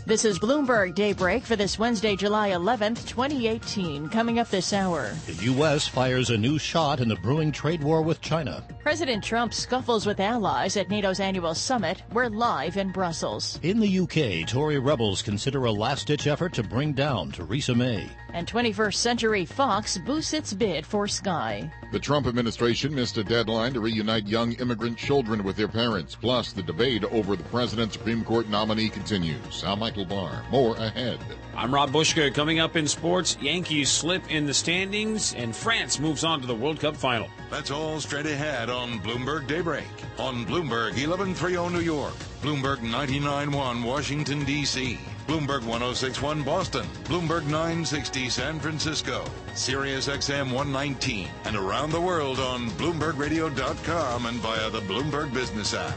This is Bloomberg Daybreak for this Wednesday, July 11th, 2018. Coming up this hour. The U.S. fires a new shot in the brewing trade war with China. President Trump scuffles with allies at NATO's annual summit. We're live in Brussels. In the U.K., Tory rebels consider a last-ditch effort to bring down Theresa May. And 21st Century Fox boosts its bid for Sky. The Trump administration missed a deadline to reunite young immigrant children with their parents. Plus, the debate over the president's Supreme Court nominee continues. I'm Michael Barr. More ahead. I'm Rob Bushka. Coming up in sports, Yankees slip in the standings, and France moves on to the World Cup final. That's all straight ahead on Bloomberg Daybreak. On Bloomberg 1130 New York, Bloomberg 99.1 Washington, D.C., Bloomberg 106.1 Boston, Bloomberg 960 San Francisco, Sirius XM 119, and around the world on BloombergRadio.com and via the Bloomberg Business app.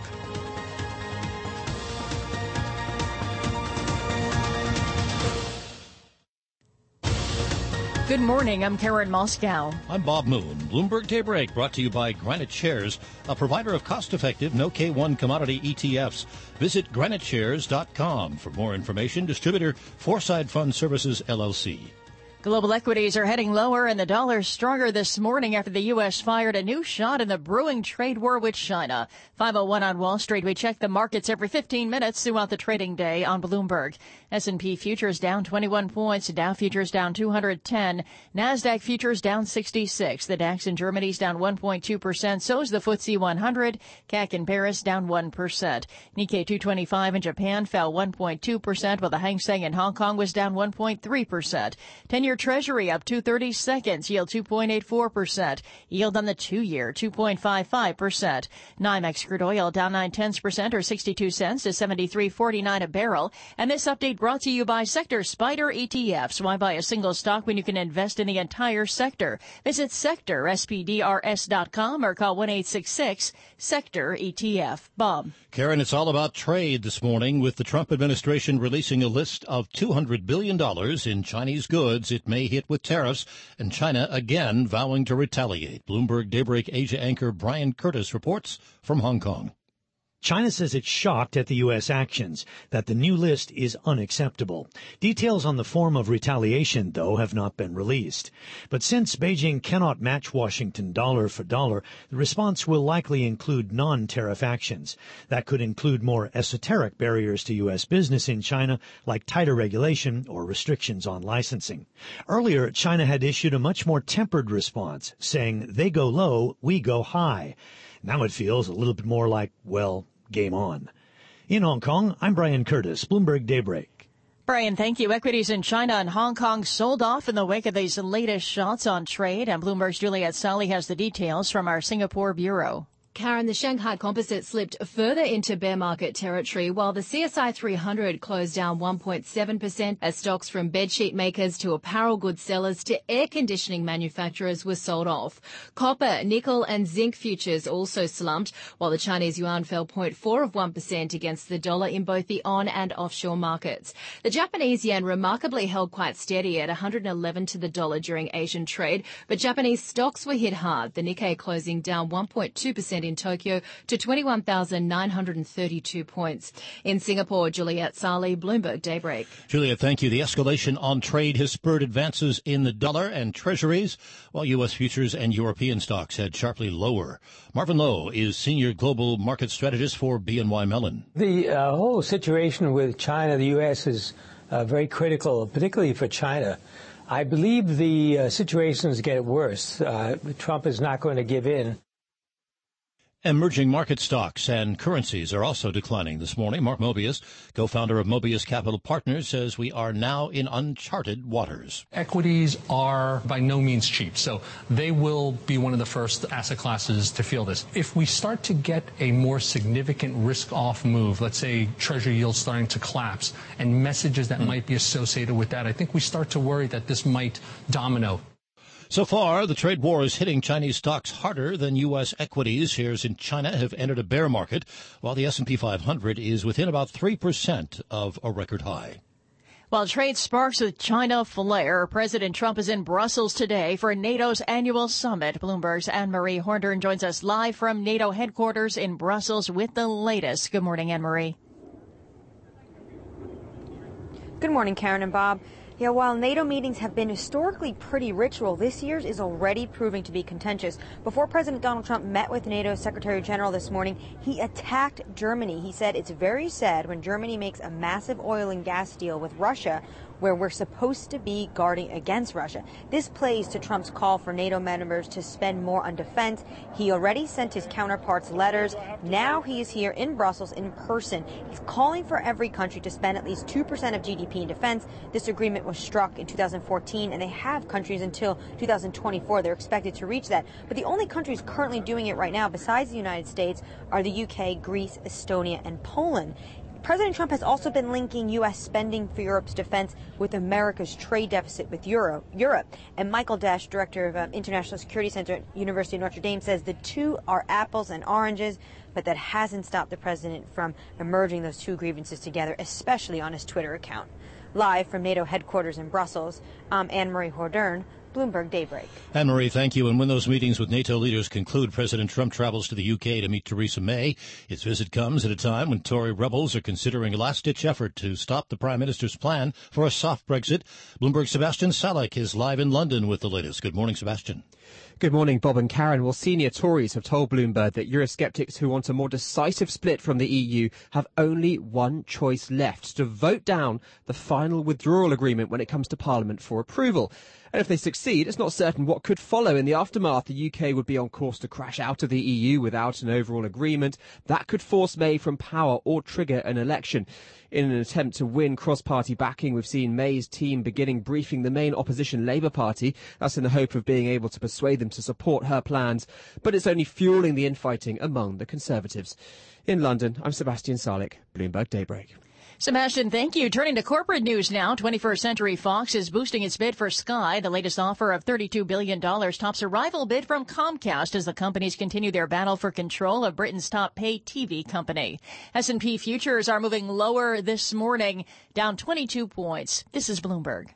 Good morning. I'm Karen Moscow. I'm Bob Moon. Bloomberg Daybreak brought to you by Granite Shares, a provider of cost-effective, no K1 commodity ETFs. Visit graniteshares.com for more information. Distributor Foreside Fund Services, LLC. Global equities are heading lower and the dollar stronger this morning after the U.S. fired a new shot in the brewing trade war with China. 5:01 on Wall Street. We check the markets every 15 minutes throughout the trading day on Bloomberg. S&P futures down 21 points. Dow futures down 210. NASDAQ futures down 66. The DAX in Germany is down 1.2%. So is the FTSE 100. CAC in Paris down 1%. Nikkei 225 in Japan fell 1.2%, while the Hang Seng in Hong Kong was down 1.3%. 10-year Treasury up 2/30 seconds, yield 2.84%. Yield on the 2-year 2.55%. NYMEX crude oil down 0.9% or 62 cents to 73.49 a barrel. And this update brought to you by Sector Spider ETFs. Why buy a single stock when you can invest in the entire sector? Visit sectorspdrs.com or call 1-866-SECTOR-ETF. Bob. Karen, it's all about trade this morning with the Trump administration releasing a list of $200 billion in Chinese goods it may hit with tariffs, and China again vowing to retaliate. Bloomberg Daybreak Asia anchor Brian Curtis reports from Hong Kong. China says it's shocked at the U.S. actions, that the new list is unacceptable. Details on the form of retaliation, though, have not been released. But since Beijing cannot match Washington dollar for dollar, the response will likely include non-tariff actions. That could include more esoteric barriers to U.S. business in China, like tighter regulation or restrictions on licensing. Earlier, China had issued a much more tempered response, saying, "They go low, we go high." Now it feels a little bit more like, well, game on. In Hong Kong, I'm Brian Curtis, Bloomberg Daybreak. Brian, thank you. Equities in China and Hong Kong sold off in the wake of these latest shots on trade. And Bloomberg's Juliet Sally has the details from our Singapore bureau. Karen, the Shanghai Composite slipped further into bear market territory, while the CSI 300 closed down 1.7% as stocks from bedsheet makers to apparel goods sellers to air conditioning manufacturers were sold off. Copper, nickel and zinc futures also slumped, while the Chinese yuan fell 0.4% against the dollar in both the on and offshore markets. The Japanese yen remarkably held quite steady at 111 to the dollar during Asian trade, but Japanese stocks were hit hard, the Nikkei closing down 1.2% in Tokyo to 21,932 points. In Singapore, Juliet Sali, Bloomberg Daybreak. Juliet, thank you. The escalation on trade has spurred advances in the dollar and treasuries, while U.S. futures and European stocks head sharply lower. Marvin Lowe is senior global market strategist for BNY Mellon. The whole situation with China, the U.S. is very critical, particularly for China. I believe the situations get worse. Trump is not going to give in. Emerging market stocks and currencies are also declining this morning. Mark Mobius, co-founder of Mobius Capital Partners, says we are now in uncharted waters. Equities are by no means cheap, so they will be one of the first asset classes to feel this. If we start to get a more significant risk-off move, let's say Treasury yields starting to collapse, and messages that might be associated with that, I think we start to worry that this might domino. So far, the trade war is hitting Chinese stocks harder than U.S. equities. Shares in China have entered a bear market, while the S&P 500 is within about 3% of a record high. While trade sparks with China flare, President Trump is in Brussels today for NATO's annual summit. Bloomberg's Anne-Marie Horndern joins us live from NATO headquarters in Brussels with the latest. Good morning, Anne-Marie. Good morning, Karen and Bob. Yeah, while NATO meetings have been historically pretty ritual, this year's is already proving to be contentious. Before President Donald Trump met with NATO Secretary General this morning, he attacked Germany. He said it's very sad when Germany makes a massive oil and gas deal with Russia, where we're supposed to be guarding against Russia. This plays to Trump's call for NATO members to spend more on defense. He already sent his counterparts letters. Now he is here in Brussels in person. He's calling for every country to spend at least 2% of GDP in defense. This agreement was struck in 2014, and they have countries until 2024. They're expected to reach that. But the only countries currently doing it right now, besides the United States, are the UK, Greece, Estonia, and Poland. President Trump has also been linking U.S. spending for Europe's defense with America's trade deficit with Europe. And Michael Dash, director of International Security Center at University of Notre Dame, says the two are apples and oranges, but that hasn't stopped the president from merging those two grievances together, especially on his Twitter account. Live from NATO headquarters in Brussels, I'm Anne-Marie Hordern, Bloomberg Daybreak. Anne-Marie, thank you. And when those meetings with NATO leaders conclude, President Trump travels to the UK to meet Theresa May. His visit comes at a time when Tory rebels are considering a last-ditch effort to stop the Prime Minister's plan for a soft Brexit. Bloomberg's Sebastian Salek is live in London with the latest. Good morning, Sebastian. Good morning, Bob and Karen. Well, senior Tories have told Bloomberg that Eurosceptics who want a more decisive split from the EU have only one choice left: to vote down the final withdrawal agreement when it comes to Parliament for approval. And if they succeed, it's not certain what could follow. In the aftermath, the UK would be on course to crash out of the EU without an overall agreement. That could force May from power or trigger an election. In an attempt to win cross-party backing, we've seen May's team beginning briefing the main opposition Labour Party. That's in the hope of being able to persuade them to support her plans. But it's only fuelling the infighting among the Conservatives. In London, I'm Sebastian Salek, Bloomberg Daybreak. Sebastian, thank you. Turning to corporate news now, 21st Century Fox is boosting its bid for Sky. The latest offer of $32 billion tops a rival bid from Comcast as the companies continue their battle for control of Britain's top pay TV company. S&P futures are moving lower this morning, down 22 points. This is Bloomberg.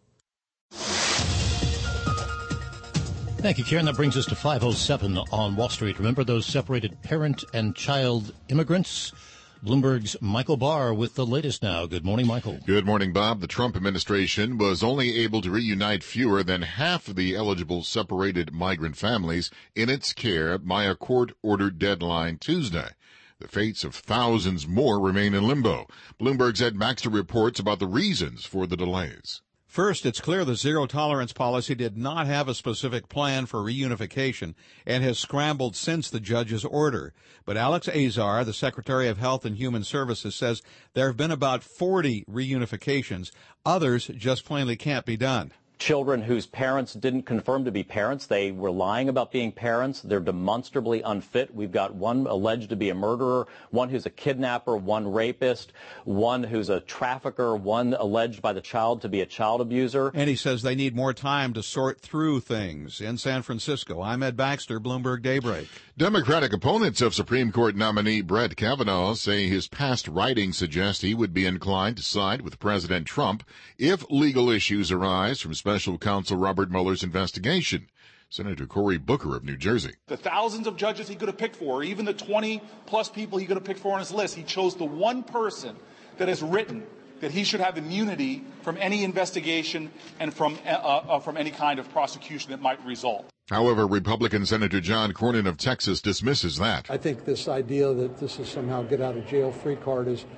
Thank you, Karen. That brings us to 5:07 on Wall Street. Remember those separated parent and child immigrants? Bloomberg's Michael Barr with the latest now. Good morning, Michael. Good morning, Bob. The Trump administration was only able to reunite fewer than half of the eligible separated migrant families in its care by a court-ordered deadline Tuesday. The fates of thousands more remain in limbo. Bloomberg's Ed Baxter reports about the reasons for the delays. First, it's clear the zero-tolerance policy did not have a specific plan for reunification and has scrambled since the judge's order. But Alex Azar, the Secretary of Health and Human Services, says there have been about 40 reunifications. Others just plainly can't be done. Children whose parents didn't confirm to be parents. They were lying about being parents. They're demonstrably unfit. We've got one alleged to be a murderer, one who's a kidnapper, one rapist, one who's a trafficker, one alleged by the child to be a child abuser. And he says they need more time to sort through things. In San Francisco, I'm Ed Baxter, Bloomberg Daybreak. Democratic opponents of Supreme Court nominee Brett Kavanaugh say his past writings suggest he would be inclined to side with President Trump if legal issues arise from Special Counsel Robert Mueller's investigation. Senator Cory Booker of New Jersey. The thousands of judges he could have picked for, or even the 20-plus people he could have picked for on his list, he chose the one person that has written that he should have immunity from any investigation and from any kind of prosecution that might result. However, Republican Senator John Cornyn of Texas dismisses that. I think this idea that this is somehow get-out-of-jail-free card is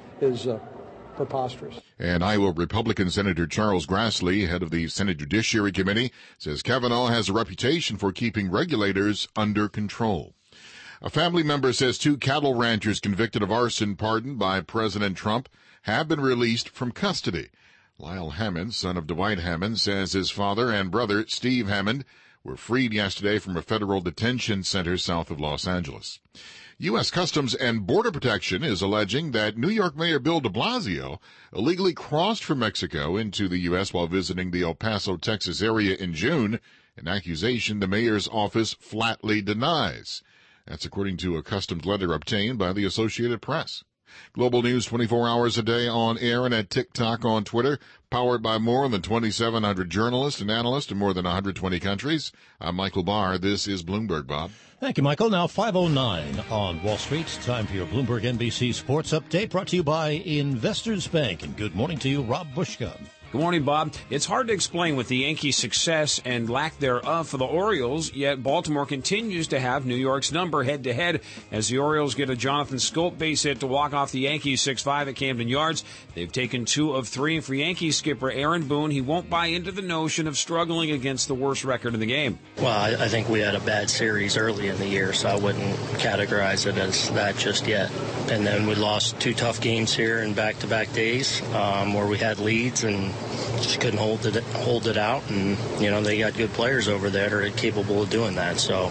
preposterous. And Iowa Republican Senator Charles Grassley, head of the Senate Judiciary Committee, says Kavanaugh has a reputation for keeping regulators under control. A family member says 2 cattle ranchers convicted of arson pardoned by President Trump have been released from custody. Lyle Hammond, son of Dwight Hammond, says his father and brother, Steve Hammond, were freed yesterday from a federal detention center south of Los Angeles. U.S. Customs and Border Protection is alleging that New York Mayor Bill de Blasio illegally crossed from Mexico into the U.S. while visiting the El Paso, Texas area in June, an accusation the mayor's office flatly denies. That's according to a customs letter obtained by the Associated Press. Global News 24 hours a day on air and at TikTok on Twitter. Powered by more than 2,700 journalists and analysts in more than 120 countries. I'm Michael Barr. This is Bloomberg, Bob. Thank you, Michael. Now 5:09 on Wall Street. Time for your Bloomberg NBC Sports Update, brought to you by Investors Bank. And good morning to you, Rob Bushka. Good morning, Bob. It's hard to explain with the Yankees' success and lack thereof for the Orioles, yet Baltimore continues to have New York's number head-to-head as the Orioles get a Jonathan Scope base hit to walk off the Yankees 6-5 at Camden Yards. They've taken 2 of 3, and for Yankees skipper Aaron Boone, he won't buy into the notion of struggling against the worst record in the game. Well, I think we had a bad series early in the year, so I wouldn't categorize it as that just yet. And then we lost 2 tough games here in back-to-back days where we had leads and just couldn't hold it out. And, they got good players over there that are capable of doing that. So,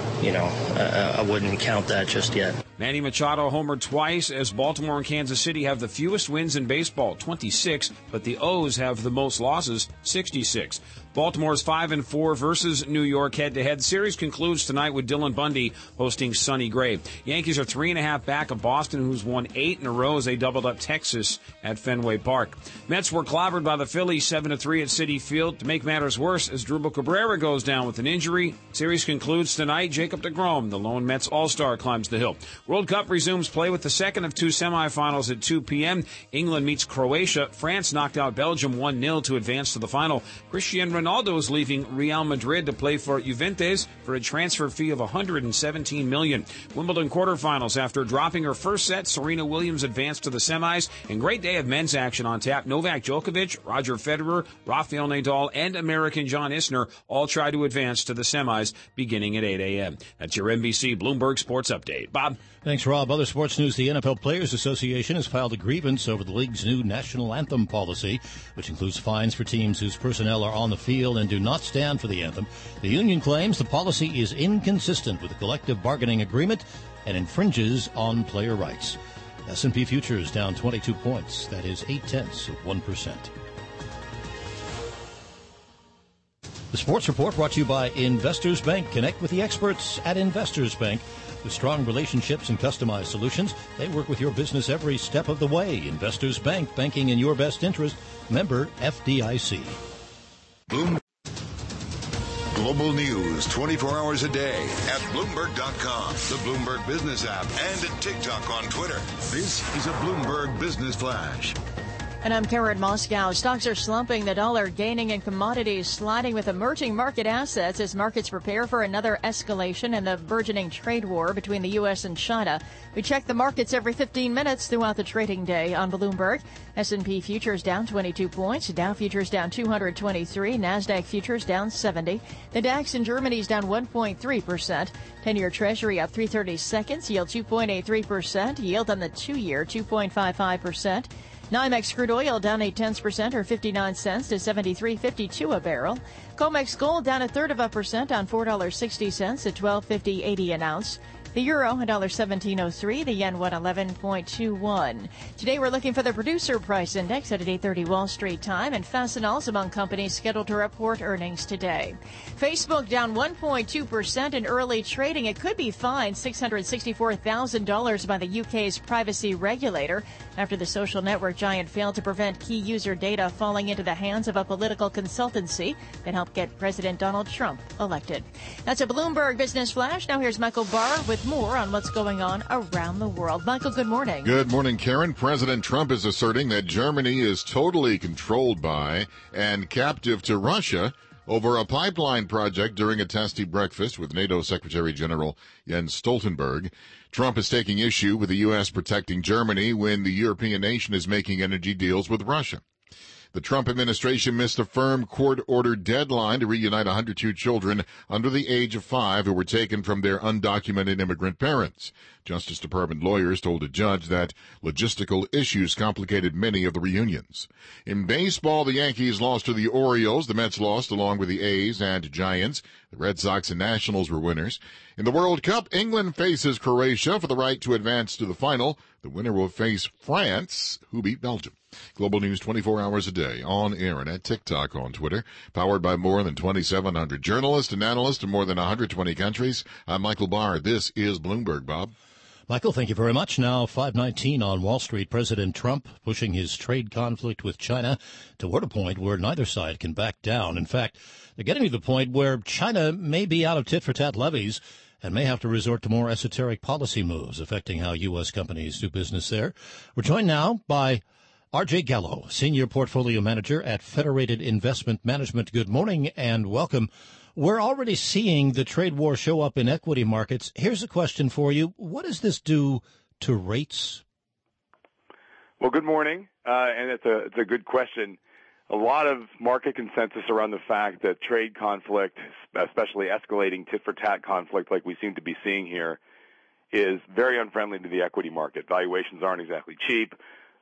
I wouldn't count that just yet. Manny Machado homered twice as Baltimore and Kansas City have the fewest wins in baseball, 26, but the O's have the most losses, 66. Baltimore's 5-4 versus New York head-to-head. Series concludes tonight with Dylan Bundy hosting Sonny Gray. Yankees are 3.5 back of Boston, who's won 8 in a row as they doubled up Texas at Fenway Park. Mets were clobbered by the Phillies 7-3 at Citi Field. To make matters worse, as Drupal Cabrera goes down with an injury. Series concludes tonight. Jacob deGrom, the lone Mets All-Star, climbs the hill. World Cup resumes play with the second of 2 semifinals at 2 p.m. England meets Croatia. France knocked out Belgium 1-0 to advance to the final. Cristiano Ronaldo is leaving Real Madrid to play for Juventus for a transfer fee of $117 million. Wimbledon quarterfinals. After dropping her first set, Serena Williams advanced to the semis. And great day of men's action on tap. Novak Djokovic, Roger Federer, Rafael Nadal, and American John Isner all try to advance to the semis beginning at 8 a.m. That's your NBC Bloomberg Sports Update. Bob? Thanks, Rob. Other sports news, the NFL Players Association has filed a grievance over the league's new national anthem policy, which includes fines for teams whose personnel are on the field and do not stand for the anthem. The union claims the policy is inconsistent with the collective bargaining agreement and infringes on player rights. S&P futures down 22 points. That is 0.8%. The Sports Report brought to you by Investors Bank. Connect with the experts at Investors Bank. With strong relationships and customized solutions, they work with your business every step of the way. Investors Bank, banking in your best interest. Member FDIC. Global news 24 hours a day at Bloomberg.com, the Bloomberg Business app, and at TikTok on Twitter. This is a Bloomberg Business Flash. And I'm Karen Moscow. Stocks are slumping, the dollar gaining, and commodities sliding with emerging market assets as markets prepare for another escalation in the burgeoning trade war between the U.S. and China. We check the markets every 15 minutes throughout the trading day on Bloomberg. S&P futures down 22 points. Dow futures down 223. NASDAQ futures down 70. The DAX in Germany is down 1.3%. 10-year Treasury up 3/32, yield 2.83%. Yield on the 2-year 2.55%. NYMEX crude oil down 0.8% or 59 cents to $73.52 a barrel. COMEX gold down 0.33% on $4.60 at $12.50.80 an ounce. The euro, $1.1703. The yen, 111.21. Today, we're looking for the producer price index at 8:30 Wall Street time, and Fastenal's among companies scheduled to report earnings today. Facebook down 1.2% in early trading. It could be fined $664,000 by the UK's privacy regulator after the social network giant failed to prevent key user data falling into the hands of a political consultancy that helped get President Donald Trump elected. That's a Bloomberg Business Flash. Now here's Michael Barr with more on what's going on around the world. Michael, good morning. Good morning, Karen. President Trump is asserting that Germany is totally controlled by and captive to Russia over a pipeline project during a testy breakfast with NATO Secretary General Jens Stoltenberg. Trump is taking issue with the U.S. protecting Germany when the European nation is making energy deals with Russia. The Trump administration missed a firm court-ordered deadline to reunite 102 children under the age of 5 who were taken from their undocumented immigrant parents. Justice Department lawyers told a judge that logistical issues complicated many of the reunions. In baseball, the Yankees lost to the Orioles. The Mets lost along with the A's and Giants. The Red Sox and Nationals were winners. In the World Cup, England faces Croatia for the right to advance to the final. The winner will face France, who beat Belgium. Global News 24 hours a day, on air and at TikTok, on Twitter. Powered by more than 2,700 journalists and analysts in more than 120 countries. I'm Michael Barr. This is Bloomberg, Bob. Michael, thank you very much. Now, 5:19 on Wall Street. President Trump pushing his trade conflict with China toward a point where neither side can back down. In fact, they're getting to the point where China may be out of tit-for-tat levies and may have to resort to more esoteric policy moves affecting how U.S. companies do business there. We're joined now by R.J. Gallo, Senior Portfolio Manager at Federated Investment Management. Good morning and welcome. We're already seeing the trade war show up in equity markets. Here's a question for you. What does this do to rates? Well, good morning, and it's a good question. A lot of market consensus around the fact that trade conflict, especially escalating tit-for-tat conflict like we seem to be seeing here, is very unfriendly to the equity market. Valuations aren't exactly cheap.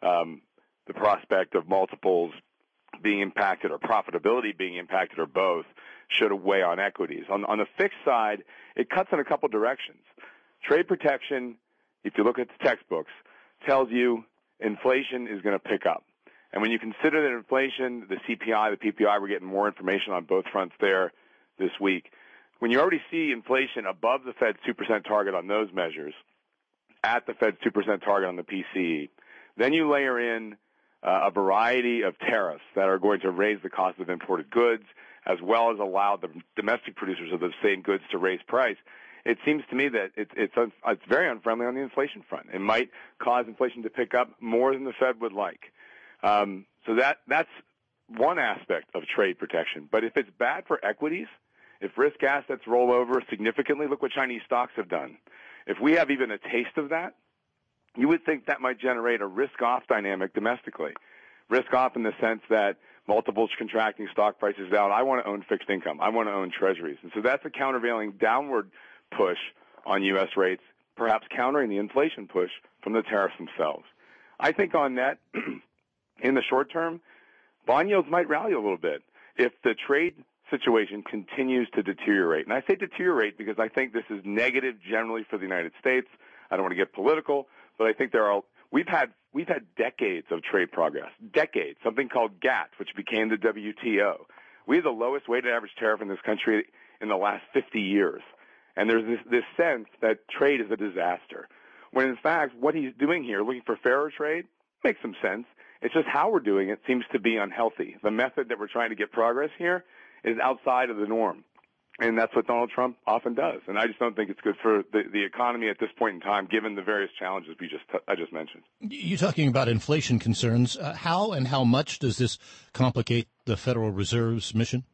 The prospect of multiples being impacted or profitability being impacted or both should weigh on equities. On the fixed side, it cuts in a couple directions. Trade protection, if you look at the textbooks, tells you inflation is going to pick up. And when you consider that inflation, the CPI, the PPI, we're getting more information on both fronts there this week. When you already see inflation above the Fed's 2% target on those measures, at the Fed's 2% target on the PCE, then you layer in a variety of tariffs that are going to raise the cost of imported goods, as well as allow the domestic producers of those same goods to raise price. It seems to me that it's very unfriendly on the inflation front. It might cause inflation to pick up more than the Fed would like. So that's one aspect of trade protection. But if it's bad for equities, if risk assets roll over significantly, look what Chinese stocks have done. If we have even a taste of that, you would think that might generate a risk-off dynamic domestically. Risk-off in the sense that multiples contracting, stock prices down. I want to own fixed income. I want to own treasuries. And so that's a countervailing downward push on U.S. rates, perhaps countering the inflation push from the tariffs themselves. I think on net, in the short term, bond yields might rally a little bit if the trade situation continues to deteriorate. And I say deteriorate because I think this is negative generally for the United States. I don't want to get political, but I think we've had decades of trade progress. Decades. Something called GATT, which became the WTO. We have the lowest weighted average tariff in this country in the last 50 years. And there's this sense that trade is a disaster. When in fact, what he's doing here, looking for fairer trade, makes some sense. It's just how we're doing it seems to be unhealthy. The method that we're trying to get progress here is outside of the norm. And that's what Donald Trump often does. And I just don't think it's good for the economy at this point in time, given the various challenges I just mentioned. You're talking about inflation concerns. How and how much does this complicate the Federal Reserve's mission?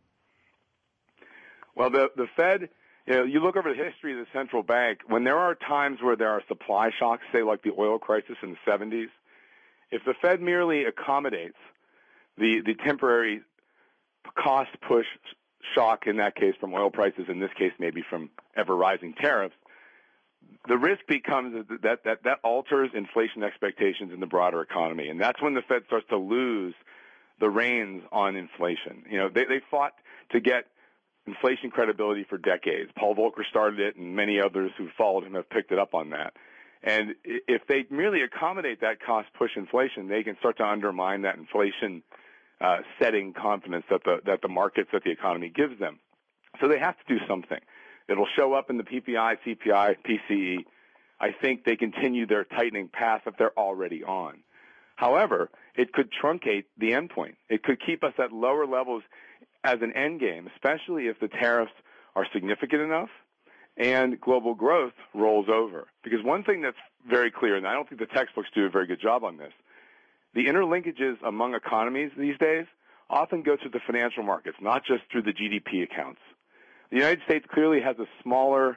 Well, the Fed, you look over the history of the central bank, when there are times where there are supply shocks, say like the oil crisis in the 70s, if the Fed merely accommodates the temporary cost push shock, in that case from oil prices, in this case maybe from ever-rising tariffs, the risk becomes that alters inflation expectations in the broader economy. And that's when the Fed starts to lose the reins on inflation. They fought to get inflation credibility for decades. Paul Volcker started it, and many others who followed him have picked it up on that. And if they merely accommodate that cost-push inflation, they can start to undermine that inflation setting confidence that the markets, that the economy gives them. So they have to do something. It'll show up in the PPI, CPI, PCE. I think they continue their tightening path that they're already on. However, it could truncate the endpoint. It could keep us at lower levels as an end game, especially if the tariffs are significant enough and global growth rolls over. Because one thing that's very clear, and I don't think the textbooks do a very good job on this, the interlinkages among economies these days often go through the financial markets, not just through the GDP accounts. The United States clearly has a smaller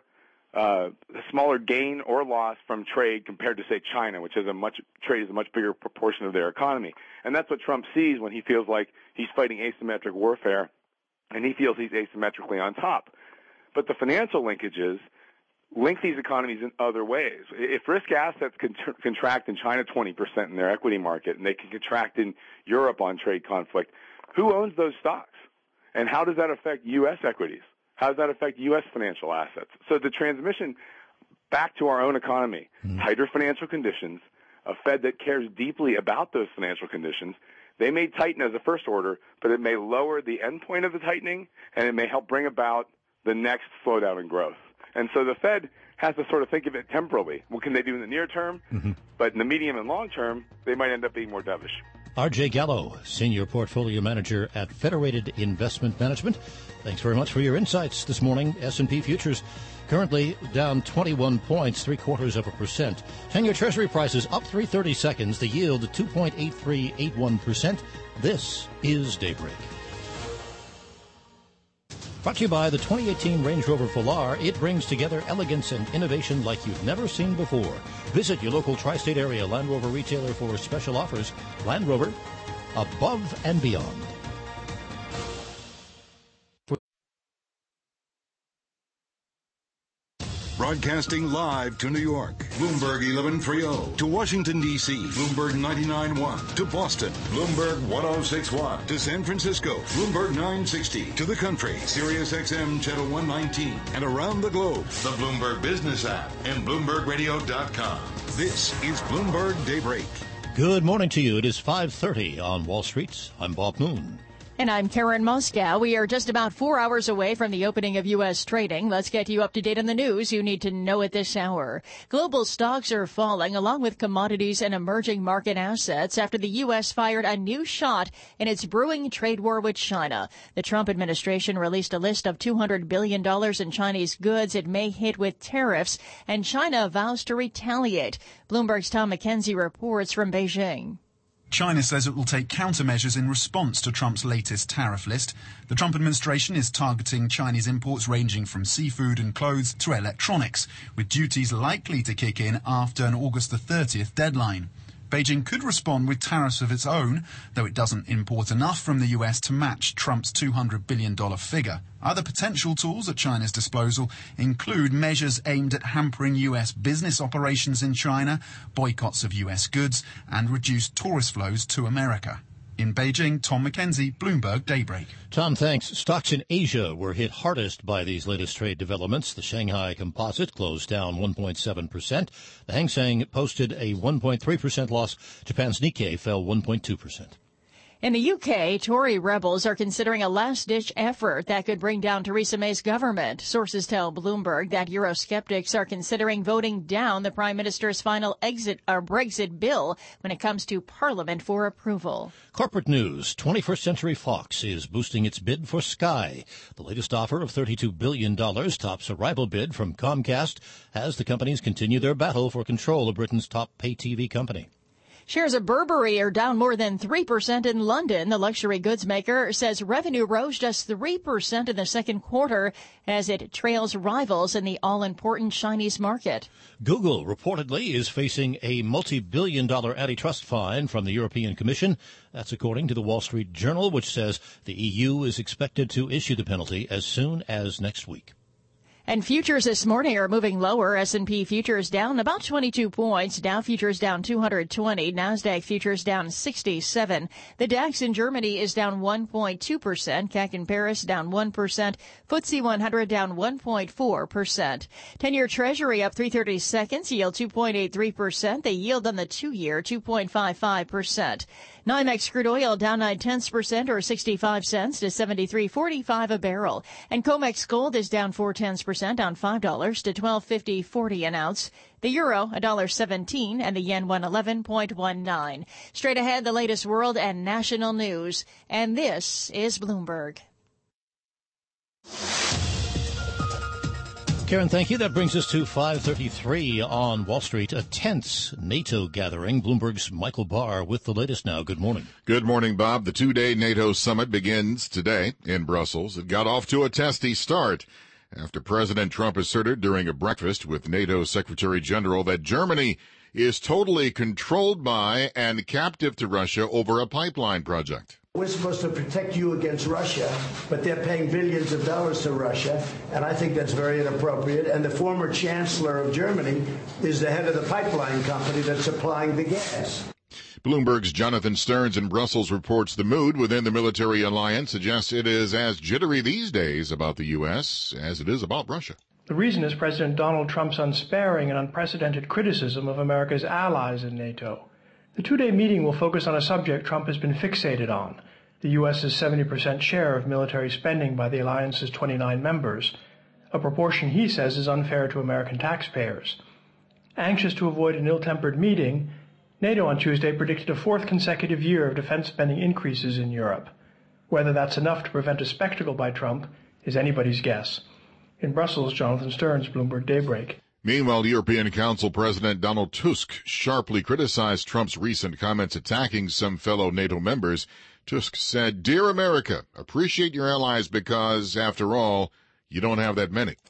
gain or loss from trade compared to, say, China, which has trade is a much bigger proportion of their economy. And that's what Trump sees when he feels like he's fighting asymmetric warfare, and he feels he's asymmetrically on top. But the financial linkages link these economies in other ways. If risk assets can contract in China 20% in their equity market, and they can contract in Europe on trade conflict, who owns those stocks? And how does that affect U.S. equities? How does that affect U.S. financial assets? So the transmission back to our own economy, tighter financial conditions, a Fed that cares deeply about those financial conditions, they may tighten as a first order, but it may lower the endpoint of the tightening, and it may help bring about the next slowdown in growth. And so the Fed has to sort of think of it temporally. What can they do in the near term? But in the medium and long term, they might end up being more dovish. R.J. Gallo, Senior Portfolio Manager at Federated Investment Management. Thanks very much for your insights this morning. S&P Futures currently down 21 points, 0.75%. 10-year Treasury prices up 3/30 seconds. The yield 2.8381%. This is Daybreak. Brought to you by the 2018 Range Rover Velar. It brings together elegance and innovation like you've never seen before. Visit your local tri-state area Land Rover retailer for special offers. Land Rover, above and beyond. Broadcasting live to New York, Bloomberg 1130. To Washington, D.C., Bloomberg 99.1. To Boston, Bloomberg 106.1. To San Francisco, Bloomberg 960. To the country, Sirius XM Channel 119. And around the globe, the Bloomberg Business app and BloombergRadio.com. This is Bloomberg Daybreak. Good morning to you. It is 5:30 on Wall Street. I'm Bob Moon. And I'm Karen Moscow. We are just about 4 hours away from the opening of U.S. trading. Let's get you up to date on the news you need to know at this hour. Global stocks are falling along with commodities and emerging market assets after the U.S. fired a new shot in its brewing trade war with China. The Trump administration released a list of $200 billion in Chinese goods it may hit with tariffs, and China vows to retaliate. Bloomberg's Tom McKenzie reports from Beijing. China says it will take countermeasures in response to Trump's latest tariff list. The Trump administration is targeting Chinese imports ranging from seafood and clothes to electronics, with duties likely to kick in after an August the 30th deadline. Beijing could respond with tariffs of its own, though it doesn't import enough from the US to match Trump's $200 billion figure. Other potential tools at China's disposal include measures aimed at hampering US business operations in China, boycotts of US goods, and reduced tourist flows to America. In Beijing, Tom McKenzie, Bloomberg Daybreak. Tom, thanks. Stocks in Asia were hit hardest by these latest trade developments. The Shanghai Composite closed down 1.7%. The Hang Seng posted a 1.3% loss. Japan's Nikkei fell 1.2%. In the UK, Tory rebels are considering a last-ditch effort that could bring down Theresa May's government. Sources tell Bloomberg that Eurosceptics are considering voting down the Prime Minister's final Brexit bill when it comes to Parliament for approval. Corporate news. 21st Century Fox is boosting its bid for Sky. The latest offer of $32 billion tops a rival bid from Comcast as the companies continue their battle for control of Britain's top pay TV company. Shares of Burberry are down more than 3% in London. The luxury goods maker says revenue rose just 3% in the second quarter as it trails rivals in the all-important Chinese market. Google reportedly is facing a multi-billion-dollar antitrust fine from the European Commission. That's according to the Wall Street Journal, which says the EU is expected to issue the penalty as soon as next week. And futures this morning are moving lower. S&P futures down about 22 points. Dow futures down 220. NASDAQ futures down 67. The DAX in Germany is down 1.2%. CAC in Paris down 1%. FTSE 100 down 1.4%. 10-year Treasury up 3/30 seconds. Yield 2.83%. The yield on the 2-year 2.55%. NYMEX crude oil down 0.9% or 65 cents to $73.45 a barrel. And COMEX gold is down 0.4% down $5 to $12.50.40 an ounce. The euro, $1.17, and the yen, 111.19. Straight ahead, the latest world and national news. And this is Bloomberg. Karen, thank you. That brings us to 5:33 on Wall Street, a tense NATO gathering. Bloomberg's Michael Barr with the latest now. Good morning. Good morning, Bob. The two-day NATO summit begins today in Brussels. It got off to a testy start after President Trump asserted during a breakfast with NATO Secretary General that Germany is totally controlled by and captive to Russia over a pipeline project. We're supposed to protect you against Russia, but they're paying billions of dollars to Russia, and I think that's very inappropriate. And the former chancellor of Germany is the head of the pipeline company that's supplying the gas. Bloomberg's Jonathan Stearns in Brussels reports the mood within the military alliance suggests it is as jittery these days about the U.S. as it is about Russia. The reason is President Donald Trump's unsparing and unprecedented criticism of America's allies in NATO. The two-day meeting will focus on a subject Trump has been fixated on, the U.S.'s 70% share of military spending by the alliance's 29 members. a proportion he says is unfair to American taxpayers. Anxious to avoid an ill-tempered meeting, NATO on Tuesday predicted a fourth consecutive year of defense spending increases in Europe. Whether that's enough to prevent a spectacle by Trump is anybody's guess. In Brussels, Jonathan Stearns, Bloomberg Daybreak. Meanwhile, European Council President Donald Tusk sharply criticized Trump's recent comments attacking some fellow NATO members. Tusk said, "Dear America, appreciate your allies because, after all, you don't have that many."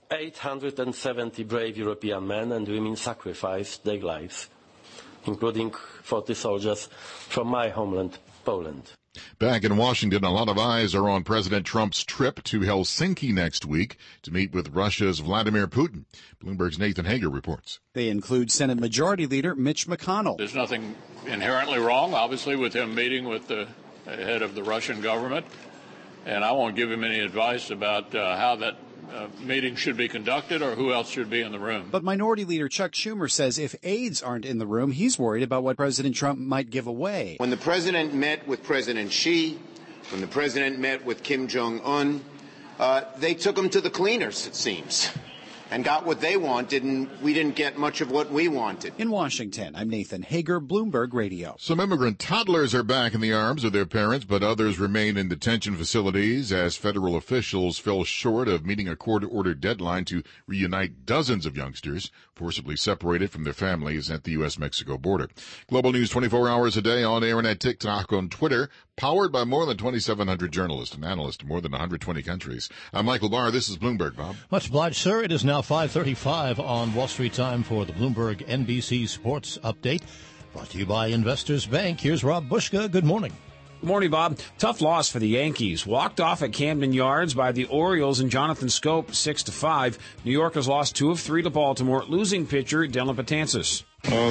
870 brave European men and women sacrificed their lives, including 40 soldiers from my homeland, Poland. Back in Washington, a lot of eyes are on President Trump's trip to Helsinki next week to meet with Russia's Vladimir Putin. Bloomberg's Nathan Hager reports. They include Senate Majority Leader Mitch McConnell. There's nothing inherently wrong, obviously, with him meeting with the head of the Russian government, and I won't give him any advice about how that meeting should be conducted or who else should be in the room. But Minority Leader Chuck Schumer says if aides aren't in the room, he's worried about what President Trump might give away. When the president met with President Xi, when the president met with Kim Jong-un, they took him to the cleaners, it seems, and got what they wanted, and we didn't get much of what we wanted. In Washington, I'm Nathan Hager, Bloomberg Radio. Some immigrant toddlers are back in the arms of their parents, but others remain in detention facilities as federal officials fell short of meeting a court-ordered deadline to reunite dozens of youngsters forcibly separated from their families at the U.S.-Mexico border. Global News 24 hours a day on air and at TikTok, on Twitter, powered by more than 2,700 journalists and analysts in more than 120 countries. I'm Michael Barr. This is Bloomberg, Bob. Much obliged, sir. It is now 5:35 on Wall Street time for the Bloomberg NBC Sports Update. Brought to you by Investors Bank. Here's Rob Bushka. Good morning. Good morning, Bob. Tough loss for the Yankees. Walked off at Camden Yards by the Orioles and Jonathan Scope, 6-5. New York has lost 2 of 3 to Baltimore. Losing pitcher Dylan Betances.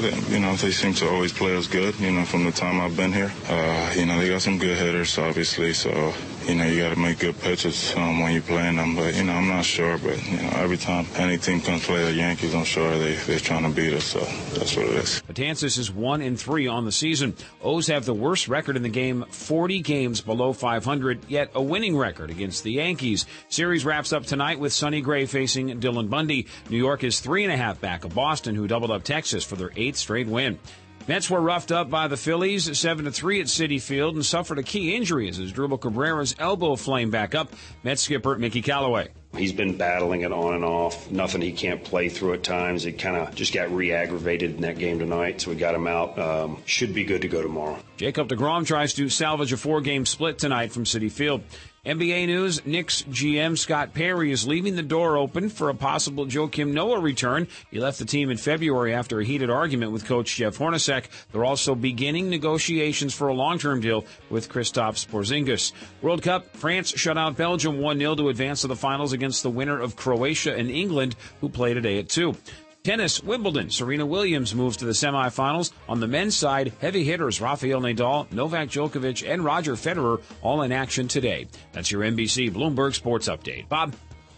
They seem to always play us good, from the time I've been here. They got some good hitters, obviously, so, you got to make good pitches when you're playing them. But, I'm not sure, but, every time any team comes play the Yankees, I'm sure they're trying to beat us, so that's what it is. Betances is 1-3 on the season. O's have the worst record in the game, 40 games below 500, yet a winning record against the Yankees. Series wraps up tonight with Sonny Gray facing Dylan Bundy. New York is 3.5 back of Boston, who doubled up Texas for their 8th straight win. Mets were roughed up by the Phillies 7-3 at Citi Field and suffered a key injury as Asdrubal Cabrera's elbow flamed back up. Mets skipper Mickey Callaway. He's been battling it on and off. Nothing he can't play through at times. It kind of just got re-aggravated in that game tonight, so we got him out. Should be good to go tomorrow. Jacob deGrom tries to salvage a 4-game split tonight from Citi Field. NBA news, Knicks GM Scott Perry is leaving the door open for a possible Joakim Noah return. He left the team in February after a heated argument with coach Jeff Hornacek. They're also beginning negotiations for a long-term deal with Kristaps Porzingis. World Cup, France shut out Belgium 1-0 to advance to the finals against the winner of Croatia and England, who play today at 2. Tennis, Wimbledon. Serena Williams moves to the semifinals. On the men's side, heavy hitters Rafael Nadal, Novak Djokovic, and Roger Federer all in action today. That's your NBC Bloomberg Sports Update. Bob?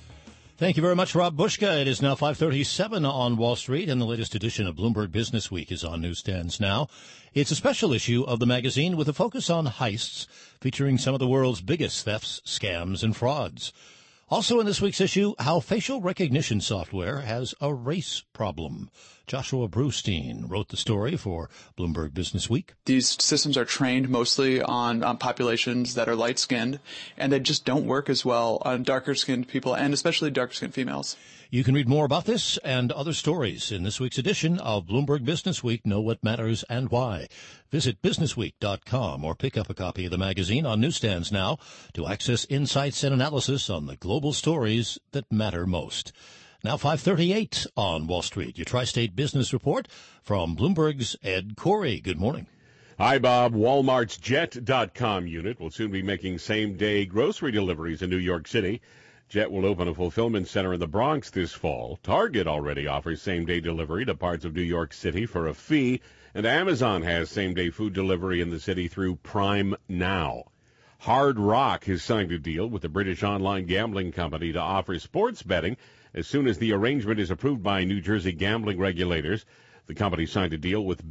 Thank you very much, Rob Bushka. It is now 5:37 on Wall Street, and the latest edition of Bloomberg Business Week is on newsstands now. It's a special issue of the magazine with a focus on heists, featuring some of the world's biggest thefts, scams, and frauds. Also in this week's issue, how facial recognition software has a race problem. Joshua Brustein wrote the story for Bloomberg Business Week. These systems are trained mostly on populations that are light-skinned, and they just don't work as well on darker-skinned people, and especially darker-skinned females. You can read more about this and other stories in this week's edition of Bloomberg Business Week. Know what matters and why. Visit businessweek.com or pick up a copy of the magazine on newsstands now to access insights and analysis on the global stories that matter most. Now 5:38 on Wall Street. Your Tri-State Business Report from Bloomberg's Ed Corey. Good morning. Hi, Bob. Walmart's Jet.com unit will soon be making same-day grocery deliveries in New York City. Jet will open a fulfillment center in the Bronx this fall. Target already offers same-day delivery to parts of New York City for a fee, and Amazon has same-day food delivery in the city through Prime Now. Hard Rock has signed a deal with the British online gambling company to offer sports betting as soon as the arrangement is approved by New Jersey gambling regulators. The company signed a deal with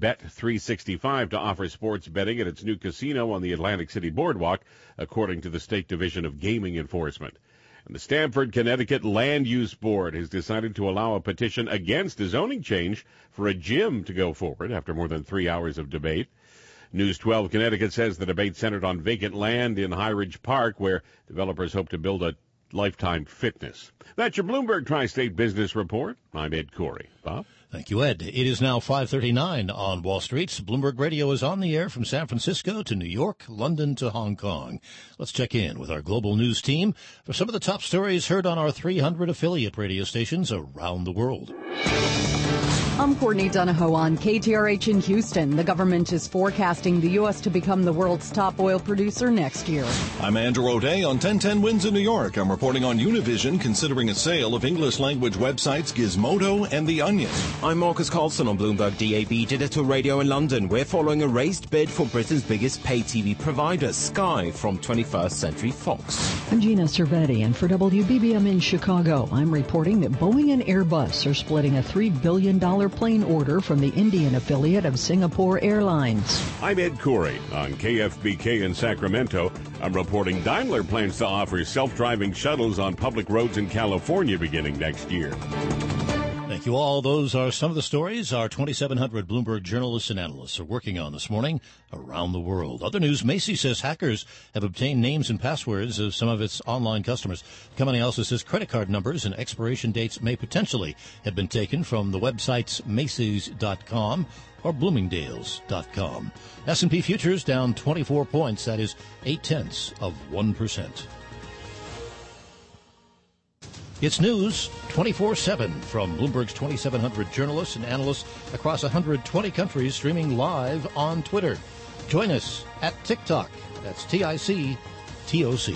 Bet365 to offer sports betting at its new casino on the Atlantic City Boardwalk, according to the State Division of Gaming Enforcement. And the Stamford, Connecticut Land Use Board has decided to allow a petition against a zoning change for a gym to go forward after more than 3 hours of debate. News 12 Connecticut says the debate centered on vacant land in High Ridge Park, where developers hope to build a Lifetime Fitness. That's your Bloomberg Tri-State Business Report. I'm Ed Corey. Bob? Thank you, Ed. It is now 5:39 on Wall Street. Bloomberg Radio is on the air from San Francisco to New York, London to Hong Kong. Let's check in with our global news team for some of the top stories heard on our 300 affiliate radio stations around the world. I'm Courtney Donahoe on KTRH in Houston. The government is forecasting the U.S. to become the world's top oil producer next year. I'm Andrew O'Day on 1010 Winds in New York. I'm reporting on Univision considering a sale of English-language websites Gizmodo and The Onion. I'm Marcus Carlson on Bloomberg DAB Digital Radio in London. We're following a raised bid for Britain's biggest pay TV provider, Sky, from 21st Century Fox. I'm Gina Cervetti, and for WBBM in Chicago, I'm reporting that Boeing and Airbus are splitting a $3 billion plane order from the Indian affiliate of Singapore Airlines. I'm Ed Corey on KFBK in Sacramento. I'm reporting Daimler plans to offer self-driving shuttles on public roads in California beginning next year. Thank you all. Those are some of the stories our 2,700 Bloomberg journalists and analysts are working on this morning around the world. Other news, Macy's says hackers have obtained names and passwords of some of its online customers. The company also says credit card numbers and expiration dates may potentially have been taken from the websites Macy's.com or Bloomingdale's.com. S&P futures down 24 points. That is 0.8%. It's news 24/7 from Bloomberg's 2,700 journalists and analysts across 120 countries, streaming live on Twitter. Join us at TikTok. That's TICTOC.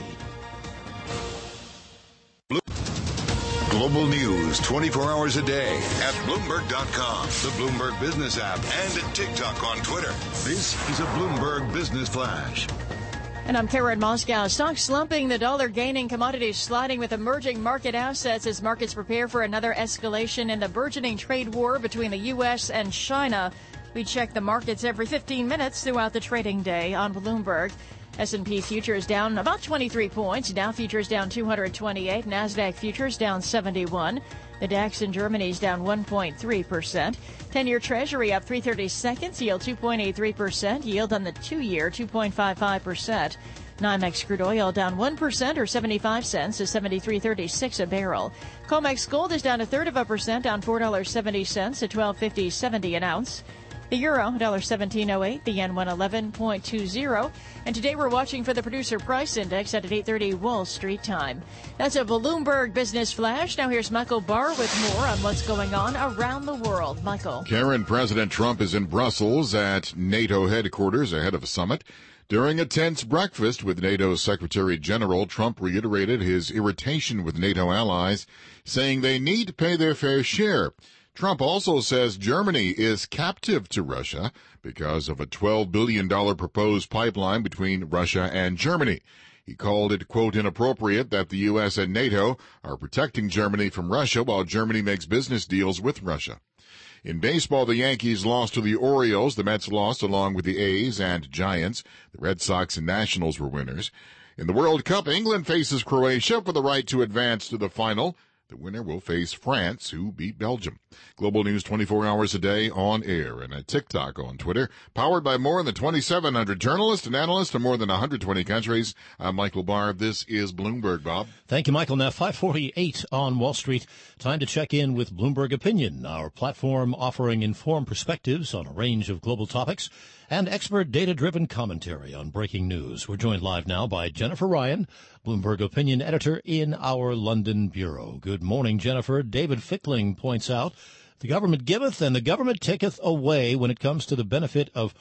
Global news 24 hours a day at Bloomberg.com, the Bloomberg Business app, and at TikTok on Twitter. This is a Bloomberg Business Flash. And I'm Karen Moscow. Stocks slumping, the dollar gaining, commodities sliding with emerging market assets as markets prepare for another escalation in the burgeoning trade war between the U.S. and China. We check the markets every 15 minutes throughout the trading day on Bloomberg. S&P futures down about 23 points. Dow futures down 228. NASDAQ futures down 71. The DAX in Germany is down 1.3%. 10-year Treasury up 3/32, yield 2.83%. Yield on the 2-year 2.55%. NYMEX crude oil down 1% or 75 cents to 73.36 a barrel. COMEX gold is down 1/3%, down $4.70 to 12.50.70 an ounce. The euro, $1.1708, the yen 111.20. And today we're watching for the producer price index at 8:30 Wall Street time. That's a Bloomberg Business Flash. Now here's Michael Barr with more on what's going on around the world. Michael. Karen, President Trump is in Brussels at NATO headquarters ahead of a summit. During a tense breakfast with NATO Secretary General, Trump reiterated his irritation with NATO allies, saying they need to pay their fair share. Trump also says Germany is captive to Russia because of a $12 billion proposed pipeline between Russia and Germany. He called it, quote, inappropriate that the U.S. and NATO are protecting Germany from Russia while Germany makes business deals with Russia. In baseball, the Yankees lost to the Orioles. The Mets lost along with the A's and Giants. The Red Sox and Nationals were winners. In the World Cup, England faces Croatia for the right to advance to the final. The winner will face France, who beat Belgium. Global news 24 hours a day on air and at TikTok on Twitter. Powered by more than 2,700 journalists and analysts in more than 120 countries. I'm Michael Barr. This is Bloomberg, Bob. Thank you, Michael. Now, 5:48 on Wall Street. Time to check in with Bloomberg Opinion, our platform offering informed perspectives on a range of global topics and expert data-driven commentary on breaking news. We're joined live now by Jennifer Ryan, Bloomberg Opinion Editor in our London Bureau. Good morning, Jennifer. David Fickling points out, the government giveth and the government taketh away when it comes to the benefit of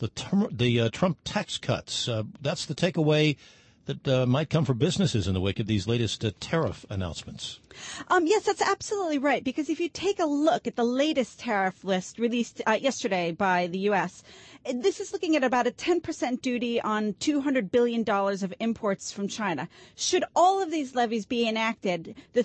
the Trump tax cuts. That's the takeaway that might come for businesses in the wake of these latest tariff announcements. Yes, that's absolutely right, because if you take a look at the latest tariff list released yesterday by the U.S., this is looking at about a 10% duty on $200 billion of imports from China. Should all of these levies be enacted, the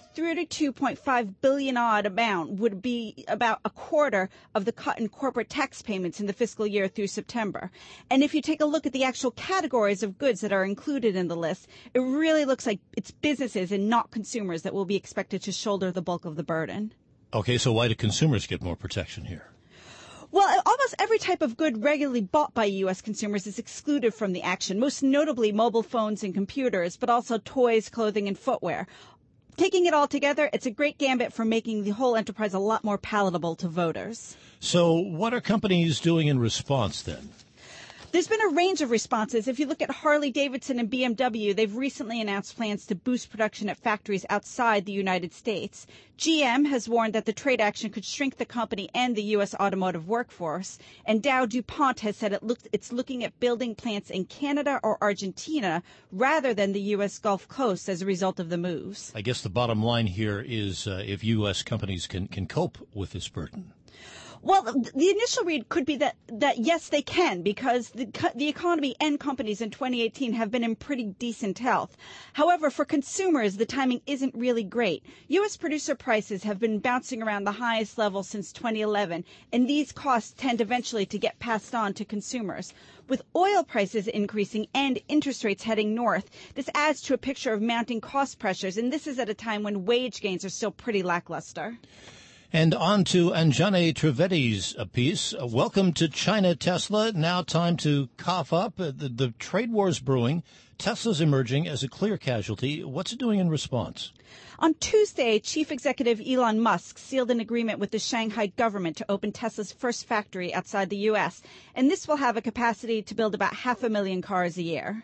$32.5 billion odd amount would be about a quarter of the cut in corporate tax payments in the fiscal year through September. And if you take a look at the actual categories of goods that are included in the the list, it really looks like it's businesses and not consumers that will be expected to shoulder the bulk of the burden. Okay, so why do consumers get more protection here? Well, almost every type of good regularly bought by U.S. consumers is excluded from the action, most notably mobile phones and computers, but also toys, clothing, and footwear. Taking it all together, it's a great gambit for making the whole enterprise a lot more palatable to voters. So what are companies doing in response then? There's been a range of responses. If you look at Harley-Davidson and BMW, they've recently announced plans to boost production at factories outside the United States. GM has warned that the trade action could shrink the company and the U.S. automotive workforce. And Dow DuPont has said it's looking at building plants in Canada or Argentina rather than the U.S. Gulf Coast as a result of the moves. I guess the bottom line here is if U.S. companies can cope with this burden. Well, the initial read could be that yes, they can, because the economy and companies in 2018 have been in pretty decent health. However, for consumers, the timing isn't really great. U.S. producer prices have been bouncing around the highest level since 2011, and these costs tend eventually to get passed on to consumers. With oil prices increasing and interest rates heading north, this adds to a picture of mounting cost pressures, and this is at a time when wage gains are still pretty lackluster. And on to Anjane Trivedi's piece. Welcome to China, Tesla. Now time to cough up. The trade war's brewing. Tesla's emerging as a clear casualty. What's it doing in response? On Tuesday, Chief Executive Elon Musk sealed an agreement with the Shanghai government to open Tesla's first factory outside the U.S., and this will have a capacity to build about 500,000 cars a year.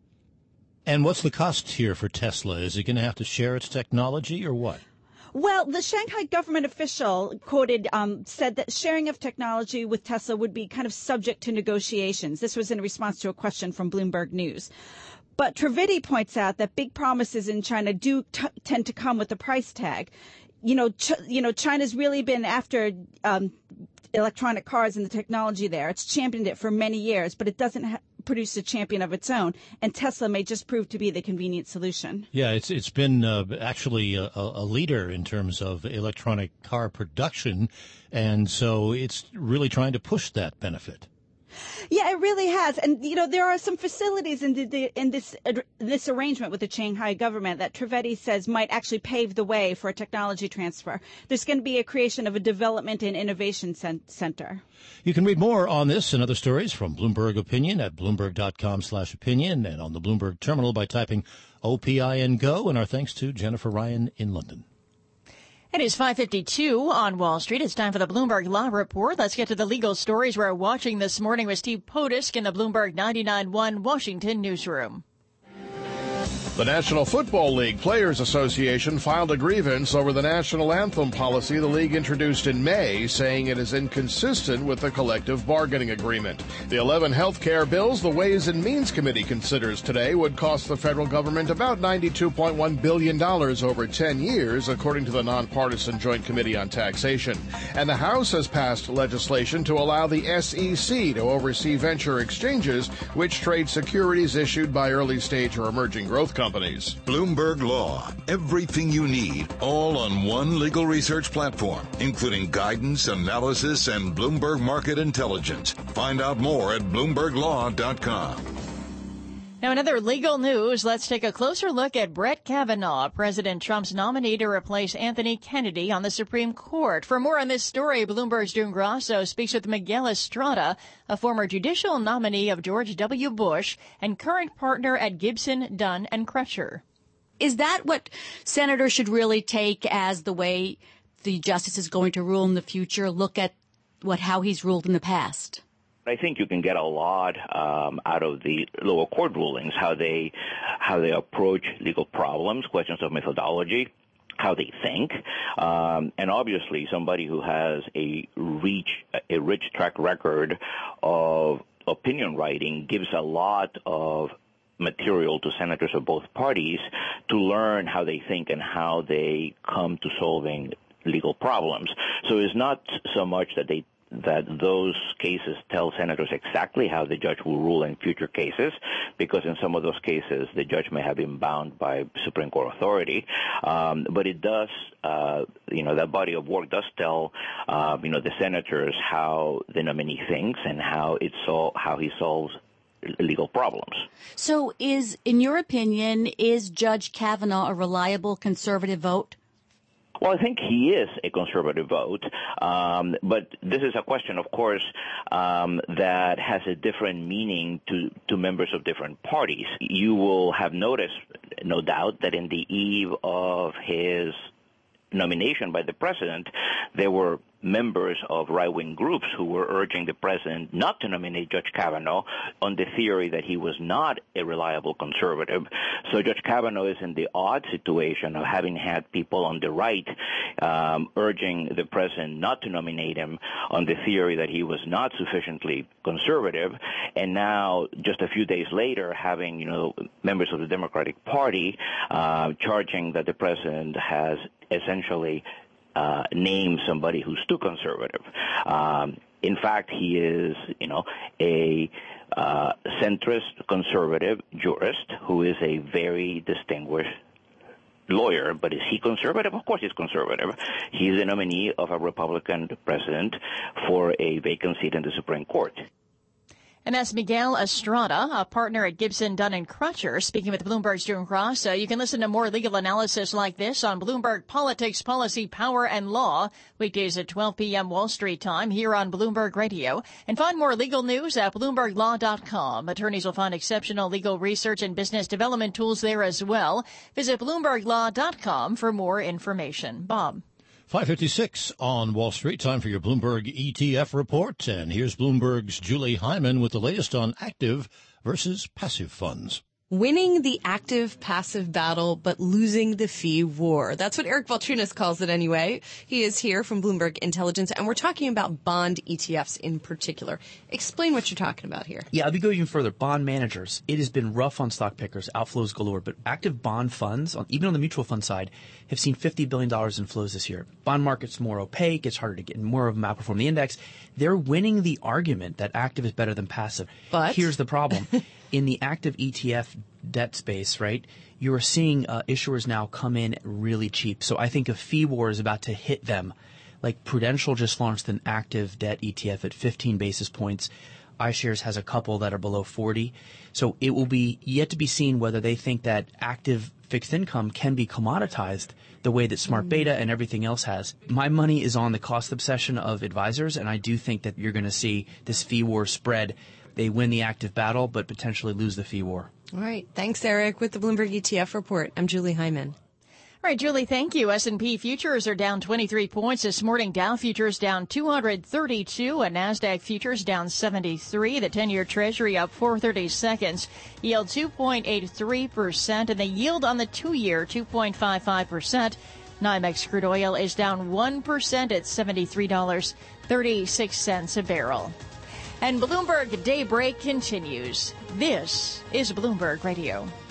And what's the cost here for Tesla? Is it going to have to share its technology or what? Well, the Shanghai government official quoted said that sharing of technology with Tesla would be kind of subject to negotiations. This was in response to a question from Bloomberg News. But Trivedi points out that big promises in China do tend to come with a price tag. China's really been after electronic cars and the technology there. It's championed it for many years, but it doesn't produce a champion of its own, and Tesla may just prove to be the convenient solution. Yeah, it's been actually a leader in terms of electronic car production, and so it's really trying to push that benefit. Yeah, it really has. And, there are some facilities in this arrangement with the Shanghai government that Trivedi says might actually pave the way for a technology transfer. There's going to be a creation of a development and innovation center. You can read more on this and other stories from Bloomberg Opinion at Bloomberg.com/opinion and on the Bloomberg terminal by typing OPIN GO. And our thanks to Jennifer Ryan in London. It is 5:52 on Wall Street. It's time for the Bloomberg Law Report. Let's get to the legal stories we're watching this morning with Steve Potisk in the Bloomberg 99.1 Washington newsroom. The National Football League Players Association filed a grievance over the national anthem policy the league introduced in May, saying it is inconsistent with the collective bargaining agreement. The 11 health care bills the Ways and Means Committee considers today would cost the federal government about $92.1 billion over 10 years, according to the nonpartisan Joint Committee on Taxation. And the House has passed legislation to allow the SEC to oversee venture exchanges, which trade securities issued by early-stage or emerging growth companies. Bloomberg Law. Everything you need, all on one legal research platform, including guidance, analysis, and Bloomberg Market Intelligence. Find out more at BloombergLaw.com. Now, in other legal news, let's take a closer look at Brett Kavanaugh, President Trump's nominee to replace Anthony Kennedy on the Supreme Court. For more on this story, Bloomberg's June Grasso speaks with Miguel Estrada, a former judicial nominee of George W. Bush and current partner at Gibson, Dunn & Crutcher. Is that what senators should really take as the way the justice is going to rule in the future? Look at how he's ruled in the past? I think you can get a lot out of the lower court rulings, how they approach legal problems, questions of methodology, how they think, and obviously somebody who has a rich track record of opinion writing gives a lot of material to senators of both parties to learn how they think and how they come to solving legal problems. So it's not so much that those cases tell senators exactly how the judge will rule in future cases, because in some of those cases the judge may have been bound by Supreme Court authority. But it does, that body of work does tell, the senators how the nominee thinks and how he solves legal problems. So in your opinion, is Judge Kavanaugh a reliable conservative vote? Well, I think he is a conservative vote, but this is a question, of course, that has a different meaning to members of different parties. You will have noticed, no doubt, that in the eve of his nomination by the president, there were members of right-wing groups who were urging the president not to nominate Judge Kavanaugh on the theory that he was not a reliable conservative. So Judge Kavanaugh is in the odd situation of having had people on the right urging the president not to nominate him on the theory that he was not sufficiently conservative, and now just a few days later having, members of the Democratic Party charging that the president has essentially name somebody who's too conservative. In fact, he is, a centrist conservative jurist who is a very distinguished lawyer. But is he conservative? Of course he's conservative. He's the nominee of a Republican president for a vacant seat in the Supreme Court. And that's Miguel Estrada, a partner at Gibson, Dunn & Crutcher, speaking with Bloomberg's June Cross. You can listen to more legal analysis like this on Bloomberg Politics, Policy, Power, and Law, weekdays at 12 p.m. Wall Street time here on Bloomberg Radio. And find more legal news at BloombergLaw.com. Attorneys will find exceptional legal research and business development tools there as well. Visit BloombergLaw.com for more information. Bob. 5:56 on Wall Street. Time for your Bloomberg ETF report. And here's Bloomberg's Julie Hyman with the latest on active versus passive funds. Winning the active-passive battle, but losing the fee war. That's what Eric Balchunas calls it anyway. He is here from Bloomberg Intelligence, and we're talking about bond ETFs in particular. Explain what you're talking about here. Yeah, I'll go even further. Bond managers. It has been rough on stock pickers, outflows galore, but active bond funds, even on the mutual fund side, have seen $50 billion in flows this year. Bond market's more opaque. It's harder to get, and more of them outperform the index. They're winning the argument that active is better than passive. But here's the problem. In the active ETF debt space, right, you're seeing issuers now come in really cheap. So I think a fee war is about to hit them. Like Prudential just launched an active debt ETF at 15 basis points. iShares has a couple that are below 40. So it will be yet to be seen whether they think that active fixed income can be commoditized the way that smart beta and everything else has. My money is on the cost obsession of advisors, and I do think that you're going to see this fee war spread. They win the active battle, but potentially lose the fee war. All right. Thanks, Eric, with the Bloomberg ETF report. I'm Julie Hyman. All right, Julie, thank you. S&P futures are down 23 points this morning. Dow futures down 232 and NASDAQ futures down 73. The 10-year Treasury up 4/32. Yield 2.83%, and the yield on the 2-year 2.55%. NYMEX crude oil is down 1% at $73.36 a barrel. And Bloomberg Daybreak continues. This is Bloomberg Radio.